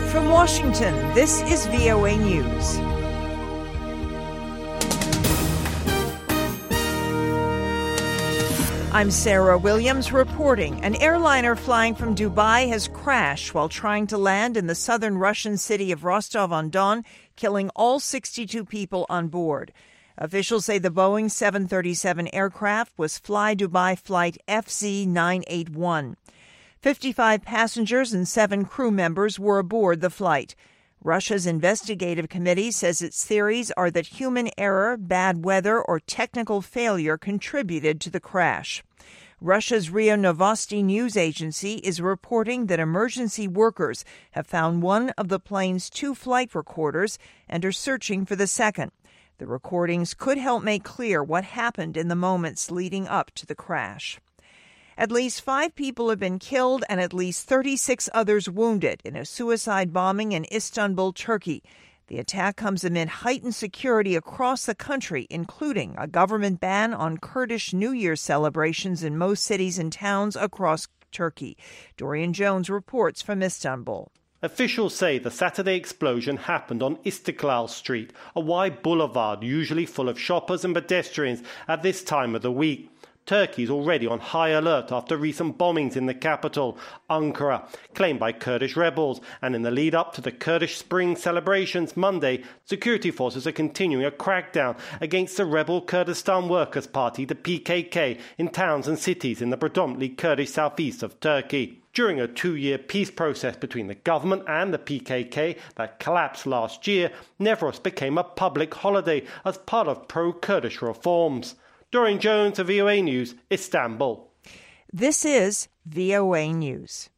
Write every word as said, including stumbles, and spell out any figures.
From Washington, this is V O A News. I'm Sarah Williams reporting. An airliner flying from Dubai has crashed while trying to land in the southern Russian city of Rostov-on-Don, killing all sixty-two people on board. Officials say the Boeing seven thirty-seven aircraft was Fly Dubai Flight F Z nine eighty-one. fifty-five passengers and seven crew members were aboard the flight. Russia's investigative committee says its theories are that human error, bad weather, or technical failure contributed to the crash. Russia's R I A Novosti news agency is reporting that emergency workers have found one of the plane's two flight recorders and are searching for the second. The recordings could help make clear what happened in the moments leading up to the crash. At least five people have been killed and at least thirty-six others wounded in a suicide bombing in Istanbul, Turkey. The attack comes amid heightened security across the country, including a government ban on Kurdish New Year celebrations in most cities and towns across Turkey. Dorian Jones reports from Istanbul. Officials say the Saturday explosion happened on Istiklal Street, a wide boulevard usually full of shoppers and pedestrians at this time of the week. Turkey is already on high alert after recent bombings in the capital, Ankara, claimed by Kurdish rebels. And in the lead up to the Kurdish Spring celebrations Monday, security forces are continuing a crackdown against the rebel Kurdistan Workers' Party, the P K K, in towns and cities in the predominantly Kurdish southeast of Turkey. During a two-year peace process between the government and the P K K that collapsed last year, Nevros became a public holiday as part of pro-Kurdish reforms. Dorian Jones of V O A News, Istanbul. This is V O A News.